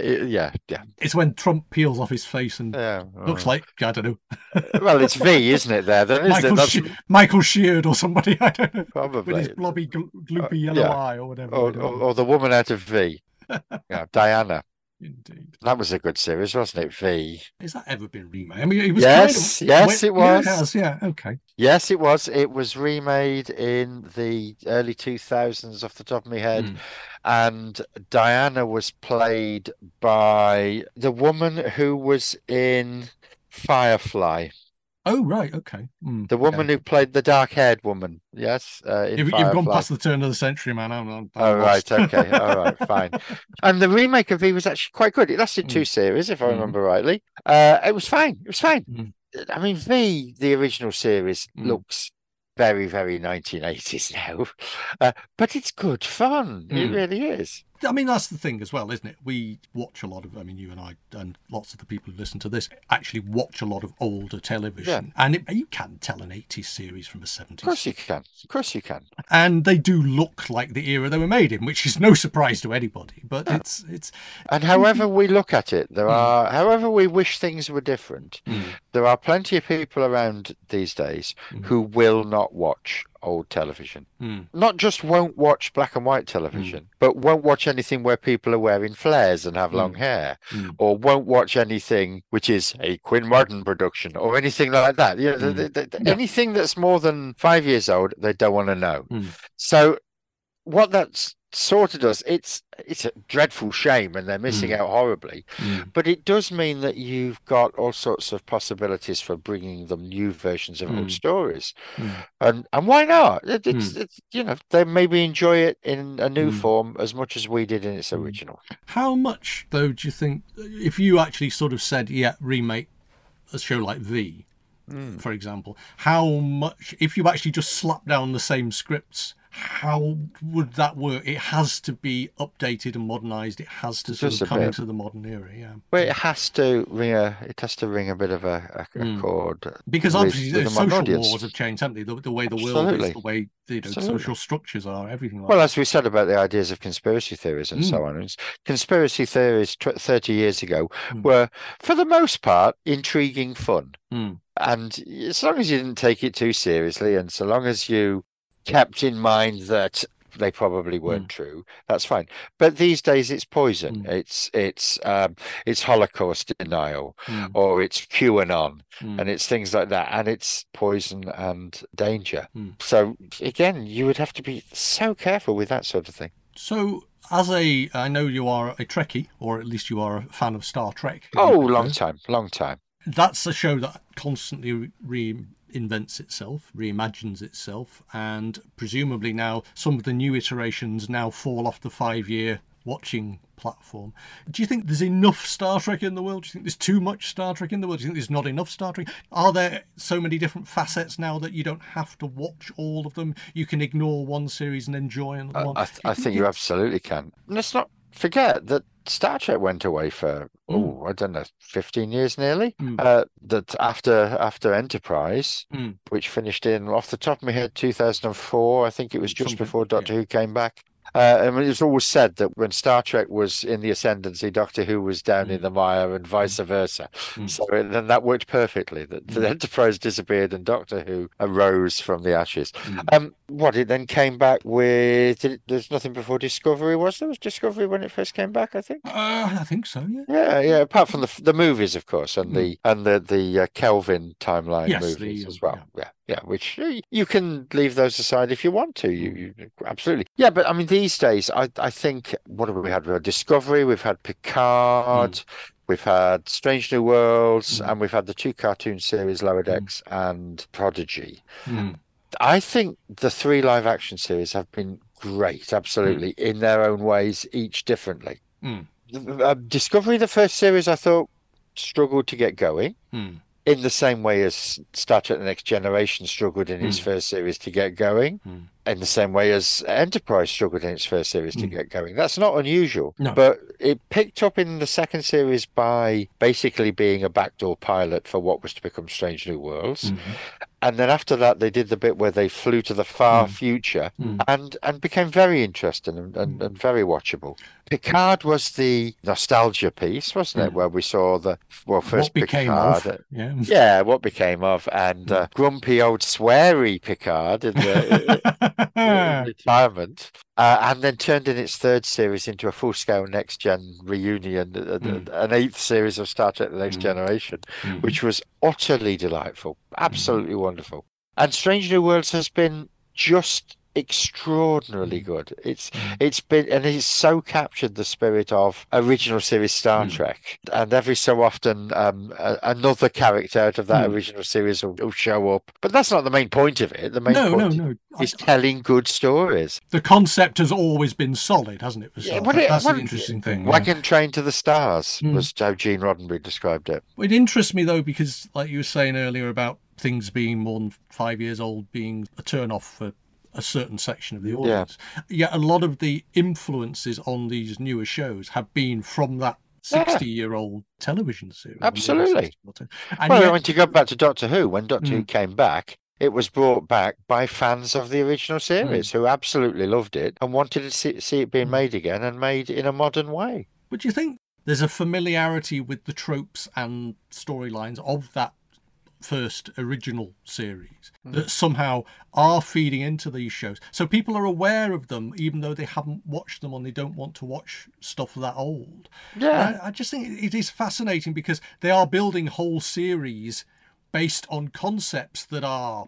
It's when Trump peels off his face and looks like, I don't know. Well, it's V, isn't it? There, then, isn't it? Michael Sheard or somebody. I don't know. Probably with his blobby, gloopy yellow eye or whatever. Or the woman out of V. Diana. Indeed. That was a good series, wasn't it? V. Has that ever been remade? I mean, it was yes, it was. Yeah, it has, okay. Yes, it was. It was remade in the early 2000s off the top of my head. And Diana was played by the woman who was in Firefly. Oh, right, okay. The woman who played the dark-haired woman, yes. You've gone past the turn of the century, man. I'm right, okay. All right, fine. And the remake of V was actually quite good. It lasted 2 series, if I remember rightly. It was fine. I mean, V, the original series, looks very, very 1980s now. But it's good fun. It really is. I mean, that's the thing as well, isn't it? We watch a lot of, you and I and lots of the people who listen to this actually watch a lot of older television. And you can tell an 80s series from a 70s. Of course you can. And they do look like the era they were made in, which is no surprise to anybody. But it's... And however we look at it, however we wish things were different, there are plenty of people around these days who will not watch old television. Not just won't watch black and white television, but won't watch anything where people are wearing flares and have long hair, or won't watch anything which is a Quinn Martin production or anything like that. Anything that's more than 5 years old, they don't want to know. So what that's sort of does, it's a dreadful shame and they're missing out horribly, but it does mean that you've got all sorts of possibilities for bringing them new versions of old stories, and why not? It's they maybe enjoy it in a new form as much as we did in its original. How much though do you think, if you actually sort of said remake a show like V, for example, how much, if you actually just slap down the same scripts, how would that work? It has to be updated and modernized. It has to sort of come into the modern era. Well, it has to ring a bit of a chord, because obviously the social laws have changed, haven't they? The way the world is, the way social structures are, everything like that. As we said about the ideas of conspiracy theories and so on, conspiracy theories 30 years ago were, for the most part, intriguing fun. And as long as you didn't take it too seriously, and so long as you kept in mind that they probably weren't true. That's fine. But these days it's poison. It's Holocaust denial, or it's QAnon, and it's things like that, and it's poison and danger. So again, you would have to be so careful with that sort of thing. So, I know you are a Trekkie, or at least you are a fan of Star Trek. Oh, long time. That's a show that constantly reinvents itself, reimagines itself, and presumably now some of the new iterations now fall off the 5-year watching platform. Do you think there's enough Star Trek in the world? Do you think there's too much Star Trek in the world? Do you think there's not enough Star Trek? Are there so many different facets now that you don't have to watch all of them? You can ignore one series and enjoy another one? I think you absolutely can. Let's not forget that Star Trek went away for, I don't know, 15 years nearly. That after Enterprise, which finished in, off the top of my head, 2004, I think it was just before Doctor Who came back. I mean, it's always said that when Star Trek was in the ascendancy, Doctor Who was down in the mire, and vice versa. So then that worked perfectly. The Enterprise disappeared and Doctor Who arose from the ashes. It then came back with? There's nothing before Discovery. Was Discovery when it first came back? I think. I think so. Yeah. Yeah. Apart from the movies, of course, and the Kelvin timeline movies as well. Yeah, which you can leave those aside if you want to. You absolutely. Yeah, but I mean, these days, I think, what have we had? We had Discovery, we've had Picard, we've had Strange New Worlds, and we've had the 2 cartoon series, Lower Decks and Prodigy. I think the 3 live action series have been great, absolutely, in their own ways, each differently. Discovery, the first series, I thought struggled to get going. In the same way as Star Trek The Next Generation struggled in its first series to get going, in the same way as Enterprise struggled in its first series to get going. That's not unusual. No. But it picked up in the second series by basically being a backdoor pilot for what was to become Strange New Worlds. And then after that, they did the bit where they flew to the far future and became very interesting and very watchable. Picard was the nostalgia piece, wasn't it? Where we saw first Picard. What became of, and grumpy old sweary Picard in the retirement. And then turned in its third series into a full-scale next-gen reunion, an 8th series of Star Trek The Next Generation, which was utterly delightful, absolutely wonderful. And Strange New Worlds has been just extraordinarily good. It's been, and it's so captured the spirit of original series Star Trek, and every so often another character out of that original series will show up, but that's not the main point of it. The main point is telling good stories. The concept has always been solid, hasn't it? That's the interesting thing. Wagon Train to the Stars was how Gene Roddenberry described it. It interests me though, because like you were saying earlier about things being more than 5 years old being a turn off for a certain section of the audience. Yet a lot of the influences on these newer shows have been from that 60-year-old television series. Absolutely. Well, when you go back to Doctor Who, when Doctor Who came back, it was brought back by fans of the original series who absolutely loved it and wanted to see it being made again, and made in a modern way. But do you think there's a familiarity with the tropes and storylines of that first original series that somehow are feeding into these shows, so people are aware of them even though they haven't watched them, and they don't want to watch stuff that old? I just think it is fascinating, because they are building whole series based on concepts that are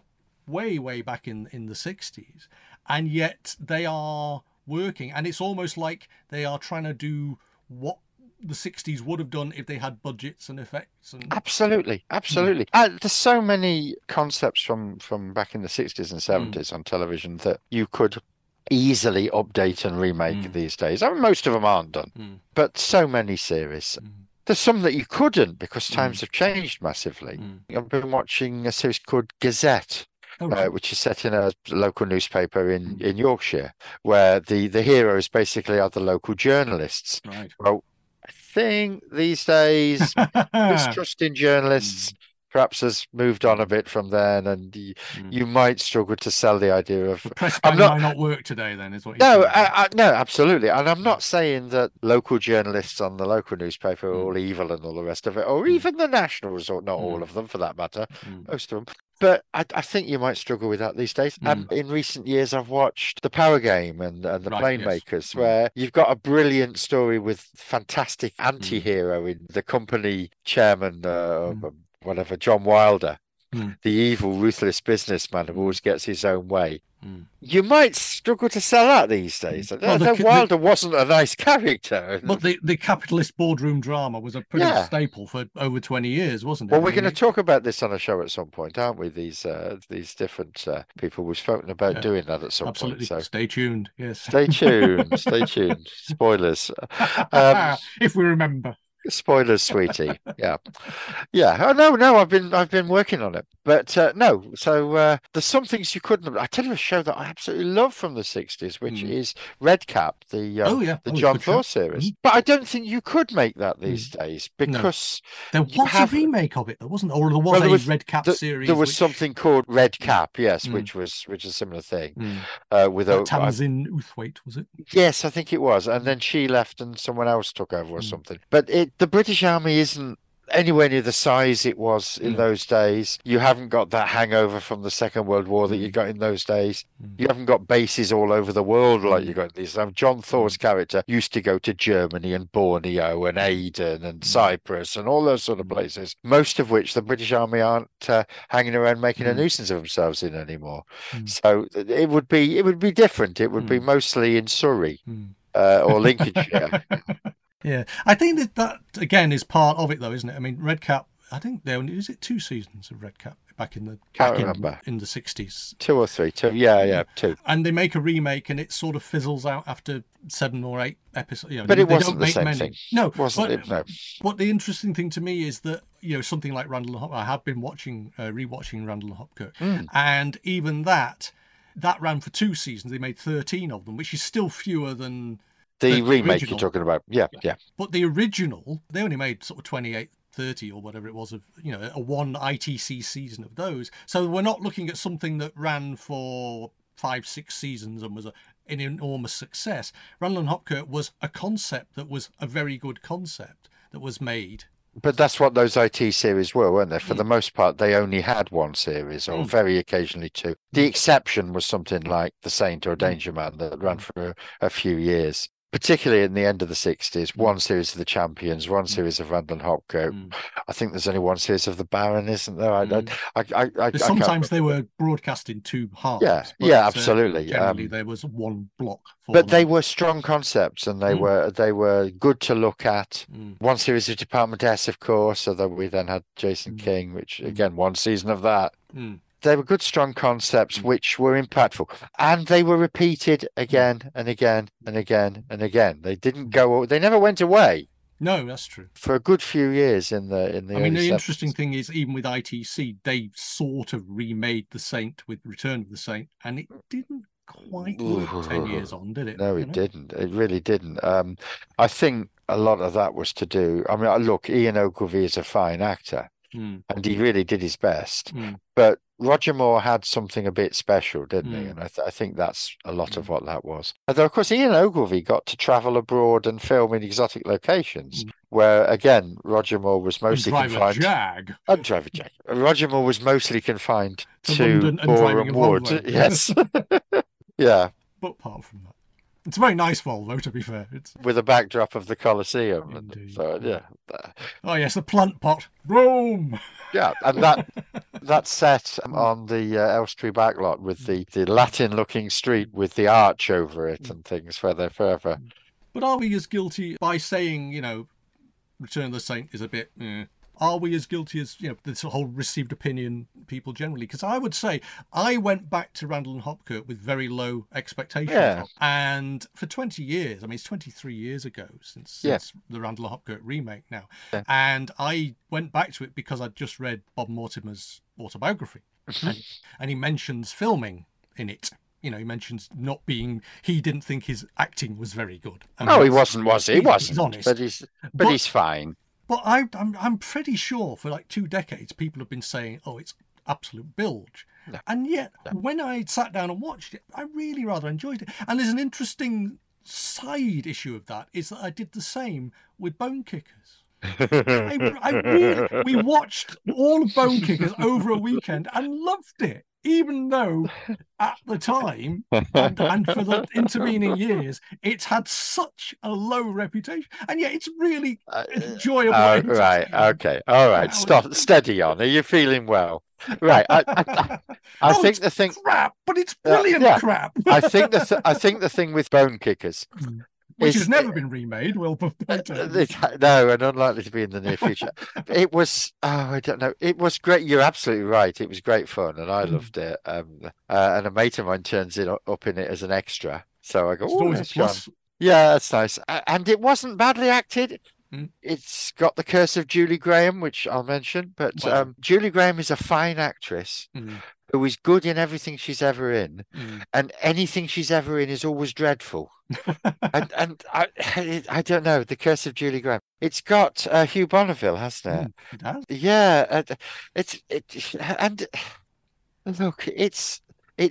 way back in the 60s, and yet they are working, and it's almost like they are trying to do what the 60s would have done if they had budgets and effects. And absolutely. There's so many concepts from back in the 60s and 70s on television that you could easily update and remake these days. I mean, most of them aren't done, but so many series. There's some that you couldn't, because times have changed massively. I've been watching a series called Gazette, which is set in a local newspaper in Yorkshire, where the heroes basically are the local journalists. Well, I think these days mistrust in journalists perhaps has moved on a bit from then, and you might struggle to sell the idea of the press might not work today. Then is what no, absolutely. And I'm not saying that local journalists on the local newspaper are all evil and all the rest of it, or even the nationals, or not all of them for that matter, most of them. but I think you might struggle with that these days. In recent years, I've watched The Power Game and The Planemakers, where you've got a brilliant story with fantastic anti-hero in the company chairman, whatever, John Wilder, the evil, ruthless businessman who always gets his own way. You might struggle to sell that these days. Well, Wilder wasn't a nice character. But the capitalist boardroom drama was a pretty staple for over 20 years, wasn't it? Well, we're going to talk about this on a show at some point, aren't we? These different people we've spoken about doing that at some point. So stay tuned. Yes. Stay tuned. Stay tuned. Spoilers. If we remember. Spoilers, sweetie. Yeah. Oh no, I've been working on it. But no, so there's some things you couldn't. I tell you a show that I absolutely love from the 60s, which is Redcap, the John Thaw series. But I don't think you could make that these days, because there was a remake of it, there wasn't, or there was a Redcap series. There was something called Redcap, yes, which is a similar thing. With Tamsin Outhwaite, was it? Yes, I think it was. And then she left and someone else took over or something. But the British Army isn't anywhere near the size it was in those days. You haven't got that hangover from the Second World War that you got in those days. You haven't got bases all over the world like you got in these. John Thor's character used to go to Germany and Borneo and Aden and Cyprus and all those sort of places, most of which the British Army aren't hanging around making a nuisance of themselves in anymore. So it would be different. It would be mostly in Surrey or Lincolnshire. Yeah, I think that again is part of it, though, isn't it? I mean, Redcap. I think there is it 2 seasons of Redcap back in the in the 60s. 2 or 3, 2. Yeah, 2. And they make a remake, and it sort of fizzles out after 7 or 8 episodes. But it wasn't the same thing. No, wasn't it? No. But the interesting thing to me is that something like Randall and Hopkirk. I have been rewatching Randall and Hopkirk, and even that ran for 2 seasons. They made 13 of them, which is still fewer than. The remake you're talking about, yeah. But the original, they only made sort of 28, 30 or whatever it was of, a one ITC season of those. So we're not looking at something that ran for 5, 6 seasons and was an enormous success. Randall and Hopkirk was a concept that was a very good concept that was made. But that's what those IT series were, weren't they? For the most part, they only had 1 series, or very occasionally 2. The exception was something like The Saint or Danger Man that ran for a few years. Particularly in the end of the 60s, 1 series of The Champions, 1 series of Randall and Hopkirk. I think there's only 1 series of The Baron, isn't there? Sometimes they were broadcast in 2 halves. Yeah, absolutely. Generally, there was 1 block. But they were strong concepts, and they were good to look at. 1 series of Department S, of course, although we then had Jason King, which again, 1 season of that. They were good, strong concepts which were impactful, and they were repeated again and again and again and again. They didn't go; they never went away. No, that's true. For a good few years in the. I mean, the 70s. Interesting thing is, even with ITC, they sort of remade The Saint with Return of the Saint, and it didn't quite work 10 years on, did it? No, it didn't. It really didn't. I think a lot of that was to do. I mean, look, Ian Ogilvy is a fine actor. And he really did his best. But Roger Moore had something a bit special, didn't he? And I think that's a lot of what that was. Although, of course, Ian Ogilvy got to travel abroad and film in exotic locations, where, again, Roger Moore was mostly confined... And drive a Jag. Roger Moore was mostly confined to Boreham Wood. Yes. Yeah. But apart from that. It's a very nice Volvo, to be fair. It's with a backdrop of the Colosseum. So, yeah. Oh, yes, the plant pot. Rome! Yeah, and that's set on the Elstree backlot with the Latin-looking street with the arch over it and things further. But are we as guilty by saying, Return of the Saint is a bit... Are we as guilty as, this whole received opinion people generally? Because I would say I went back to Randall and Hopkirk with very low expectations. Yeah. And for 20 years, I mean, it's 23 years ago since the Randall and Hopkirk remake now. Yeah. And I went back to it because I'd just read Bob Mortimer's autobiography. And he mentions filming in it. He mentions he didn't think his acting was very good. He wasn't, was he? He wasn't. He's honest. But he's fine. But I'm pretty sure for like 2 decades, people have been saying, it's absolute bilge. No. And yet, when I sat down and watched it, I really rather enjoyed it. And there's an interesting side issue of that, is that I did the same with Bone Kickers. We watched all of Bone Kickers over a weekend and loved it, even though at the time and for the intervening years, it's had such a low reputation, and yet it's really enjoyable. Right. Okay. All right. Stop. Steady on. Are you feeling well? Right. I think the thing crap, but it's brilliant crap. I think the thing with Bone Kickers, which has never been remade, no, and unlikely to be in the near future. It was, I don't know. It was great. You're absolutely right. It was great fun, and I loved it. And a mate of mine turns it up in it as an extra, so I go, "Oh, that's fun." Yeah, that's nice. And it wasn't badly acted. It's got the curse of Julie Graham, which I'll mention, but Julie Graham is a fine actress who is good in everything she's ever in, and anything she's ever in is always dreadful. and I don't know, the curse of Julie Graham. It's got Hugh Bonneville, hasn't it? It has. Yeah, and look, it's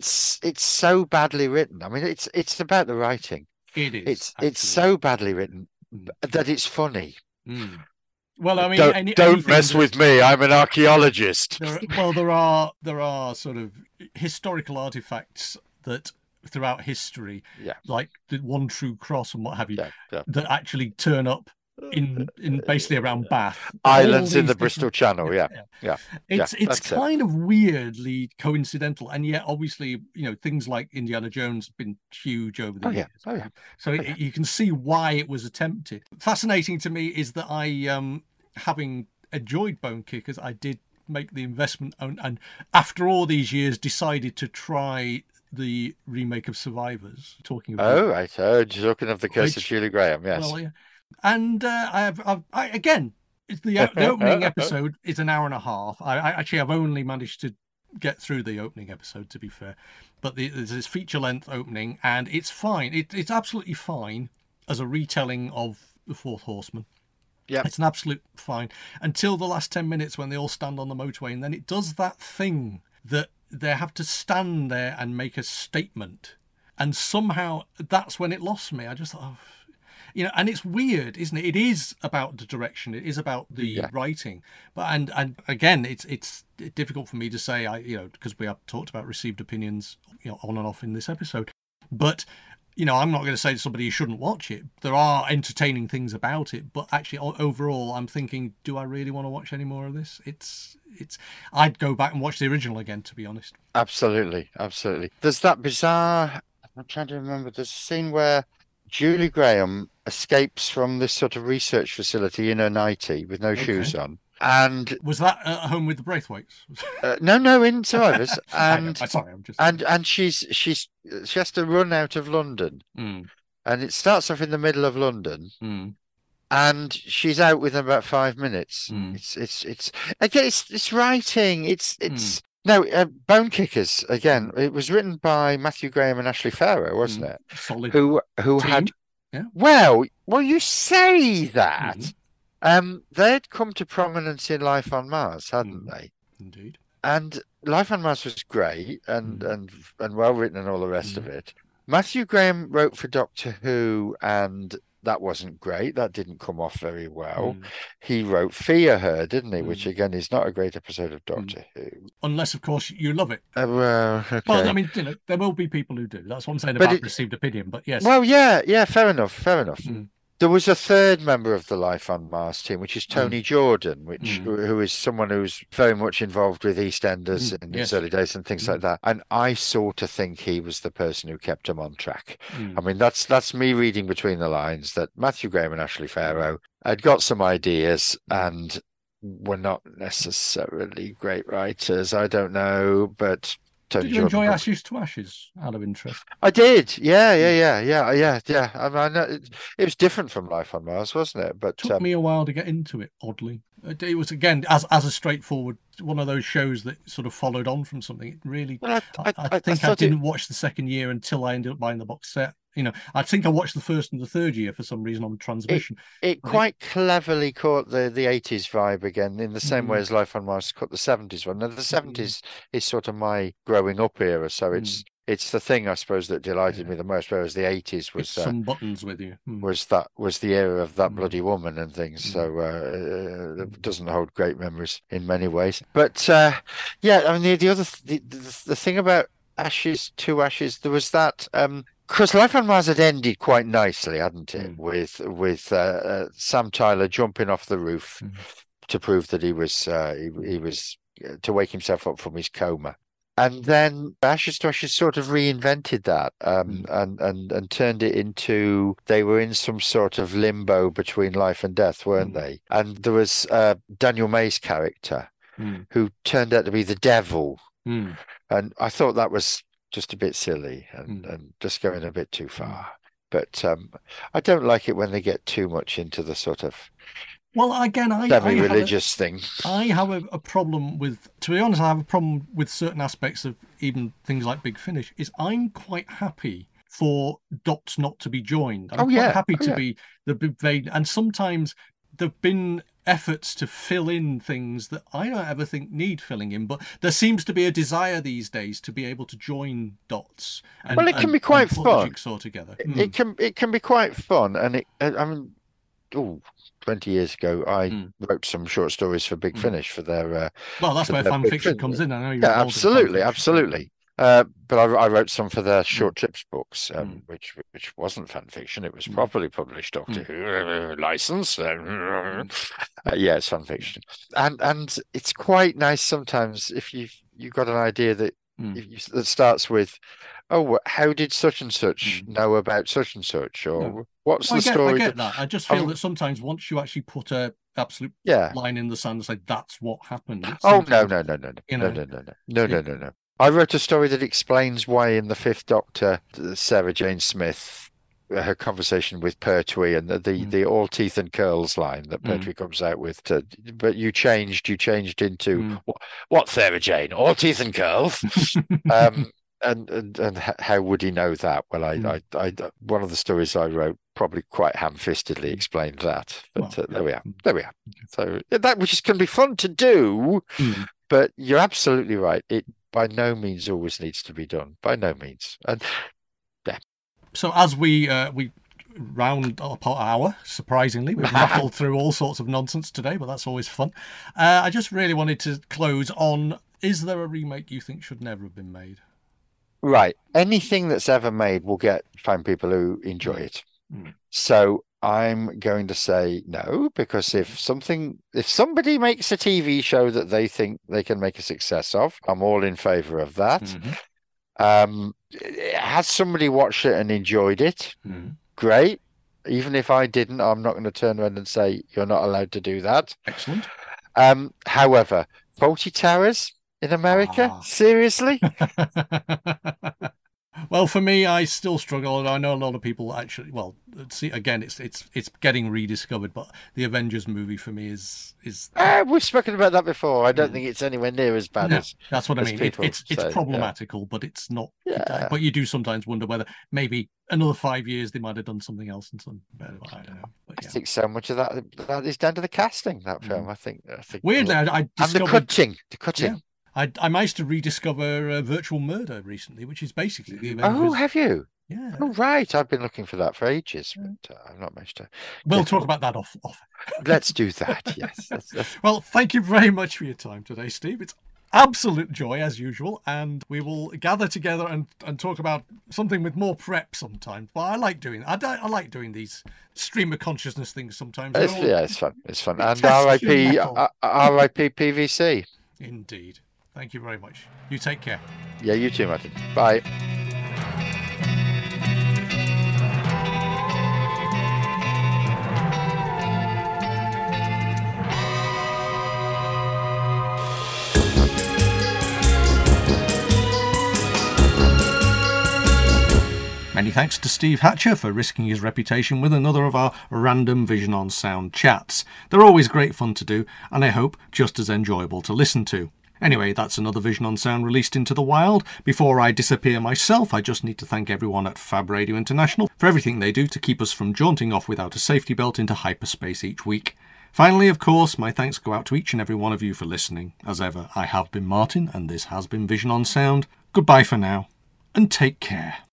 so badly written. I mean, it's about the writing. It is. It's so badly written that it's funny. Well, I mean, don't mess with me. I'm an archaeologist. There are sort of historical artifacts that throughout history, like the One True Cross and what have you, that actually turn up in basically around Bath. Islands in the Bristol Channel, yeah. It's kind of weirdly coincidental, and yet obviously, things like Indiana Jones have been huge over the years. So you can see why it was attempted. Fascinating to me is that I, having enjoyed Bone Kickers, I did make the investment, and after all these years, decided to try the remake of Survivors. Talking about talking of the Curse of Julie Graham, yes. Well, yeah. And again, it's the opening episode is an hour and a half. I've only managed to get through the opening episode, to be fair, but there's this feature-length opening, and it's fine. It's absolutely fine as a retelling of The Fourth Horseman. Yeah, it's an absolute fine until the last 10 minutes when they all stand on the motorway, and then it does that thing that they have to stand there and make a statement, and somehow that's when it lost me. I just thought, and it's weird, isn't it? It is about the direction. It is about the writing. But and again, it's difficult for me to say, because we have talked about received opinions, on and off in this episode. But I'm not going to say to somebody you shouldn't watch it. There are entertaining things about it, but actually, overall, I'm thinking, do I really want to watch any more of this? I'd go back and watch the original again, to be honest. Absolutely. There's that bizarre. I'm trying to remember. There's a scene where Julie Graham escapes from this sort of research facility in her nightie with no shoes on. And was that at Home with the Braithwaites? No, in Survivors. And sorry, I'm just. And she has to run out of London, and it starts off in the middle of London, and she's out within about 5 minutes. It's again, it's writing. It's. No, Bone Kickers, again, it was written by Matthew Graham and Ashley Farrow, wasn't it? Solid. Who team. had... Yeah. Well, you say that. They'd come to prominence in Life on Mars, hadn't they? Indeed. And Life on Mars was great and well written and all the rest of it. Matthew Graham wrote for Doctor Who, and that wasn't great. That didn't come off very well. He wrote Fear Her, didn't he? Which again is not a great episode of Doctor Who. Unless, of course, you love it. Well, okay. Well, I mean, there will be people who do. That's what I'm saying about received opinion. But yes. Well, yeah, fair enough. There was a third member of the Life on Mars team, which is Tony Jordan, who is someone who's very much involved with EastEnders in his early days and things like that. And I sort of think he was the person who kept them on track. I mean, that's me reading between the lines that Matthew Graham and Ashley Farrow had got some ideas and were not necessarily great writers. I don't know, but... Did you enjoy Ashes to Ashes, out of interest? I did. Yeah. I mean, it was different from Life on Mars, wasn't it? But took me a while to get into it, oddly. It was, again, as a straightforward, one of those shows that sort of followed on from something. It really... Well, I think I didn't watch the second year until I ended up buying the box set. I think I watched the first and the third year for some reason on transmission. It quite cleverly caught the 80s vibe again, in the same way as Life on Mars caught the 70s one. Now, the 70s is sort of my growing up era, so it's it's the thing I suppose that delighted me the most. Whereas the 80s was some buttons with you. was the era of that bloody woman and things. So it doesn't hold great memories in many ways. But yeah, I mean the thing about Ashes to Ashes, there was that. Because Life on Mars had ended quite nicely, hadn't it? With Sam Tyler jumping off the roof to prove that he was to wake himself up from his coma. And then Ashes to Ashes sort of reinvented that and turned it into, they were in some sort of limbo between life and death, weren't they? And there was Daniel May's character who turned out to be the devil. And I thought that was just a bit silly and just going a bit too far. But I don't like it when they get too much into the sort of semi-religious thing. I have a problem with, to be honest, I have a problem with certain aspects of even things like Big Finish, is I'm quite happy for dots not to be joined. I'm quite happy to be the big vein. And sometimes there've been efforts to fill in things that I don't ever think need filling in, but there seems to be a desire these days to be able to join dots. And, it can be quite fun. The jigsaw together. It can be quite fun, and I mean, 20 years ago, I wrote some short stories for Big Finish for their. Well, that's where fan fiction comes in. I know. Yeah, absolutely. But I wrote some for their Short Trips books, which wasn't fan fiction. It was properly published Doctor Who license. Yeah, it's fan fiction, and it's quite nice sometimes if you got an idea that that starts with, oh, how did such and such know about such and such, or what's the story? I get that. I just feel that sometimes once you actually put a absolute line in the sand and say that's what happened. No. I wrote a story that explains why in the Fifth Doctor, Sarah Jane Smith, her conversation with Pertwee and the all teeth and curls line that Pertwee comes out with. But you changed into what, Sarah Jane? All teeth and curls? And how would he know that? Well, I one of the stories I wrote probably quite ham-fistedly explained that. But there we are. So that which can be fun to do, but you're absolutely right. It by no means always needs to be done. By no means. And so as we round up our hour, surprisingly, we've rattled through all sorts of nonsense today, but that's always fun. I just really wanted to close on: is there a remake you think should never have been made? Right. Anything that's ever made will find people who enjoy it. So I'm going to say no, because if somebody makes a TV show that they think they can make a success of, I'm all in favor of that. Has somebody watched it and enjoyed it? Great. Even if I didn't, I'm not going to turn around and say you're not allowed to do that. Excellent. However, Fawlty Towers in America? Seriously? Well, for me, I still struggle. I know a lot of people actually. Well, see, again, it's getting rediscovered. But the Avengers movie for me is. We've spoken about that before. I don't think it's anywhere near as bad as. That's what I mean. It's problematical, but it's not. Yeah. But you do sometimes wonder whether maybe another 5 years they might have done something else and some better. I don't know. But, I think so much of that is down to the casting. That film, I think. Weirdly, I discovered and the cutting. Yeah. I managed to rediscover Virtual Murder recently, which is basically the Avengers. Oh, have you? Yeah. Oh, right. I've been looking for that for ages, but I've not managed to. We'll talk about that off. Let's do that. Yes. Well, thank you very much for your time today, Steve. It's absolute joy as usual, and we will gather together and talk about something with more prep sometimes. But I like doing I like doing these stream of consciousness things sometimes. It's fun. It's fun. And R.I.P. PVC. Indeed. Thank you very much. You take care. Yeah, you too, Martin. Bye. Many thanks to Steve Hatcher for risking his reputation with another of our random Vision on Sound chats. They're always great fun to do, and I hope just as enjoyable to listen to. Anyway, that's another Vision on Sound released into the wild. Before I disappear myself, I just need to thank everyone at Fab Radio International for everything they do to keep us from jaunting off without a safety belt into hyperspace each week. Finally, of course, my thanks go out to each and every one of you for listening. As ever, I have been Martin, and this has been Vision on Sound. Goodbye for now. and take care.